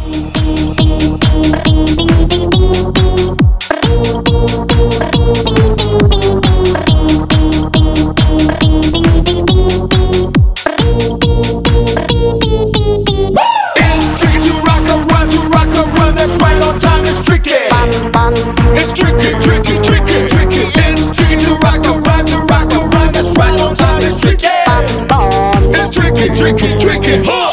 It's tricky, tricky, tricky, tricky. It's tricky to rock a rhyme, to rock a rhyme. That's right on time. It's tricky. It's tricky, tricky, tricky.